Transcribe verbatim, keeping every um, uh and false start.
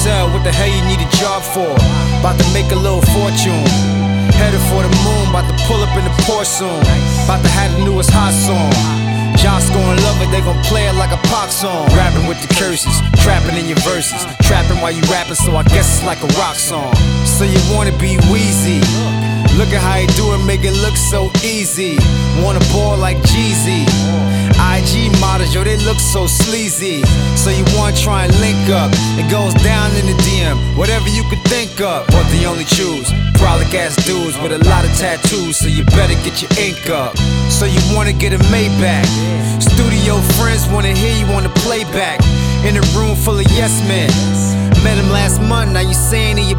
sell, what the hell you need a job for? About to make a little fortune. Headed for the moon, about to pull up in the Porsche soon. About to have the newest hot song. Josh gon' love it, they gon' play it like a pop song. Rapping with the curses, trapping in your verses. Trapping while you rapping, so I guess it's like a rock song. So you wanna be Weezy? Look at how you do it, make it look so easy. Wanna ball like Jeezy? I G models, yo, they look so sleazy. So you wanna try and link up? It goes down in the D M, whatever you could think of. But they only choose frolic ass dudes with a lot of tattoos, so you better get your ink up. So you wanna get a Maybach? Studio friends wanna hear you on the playback. In a room full of yes men. Met him last month, now you saying he a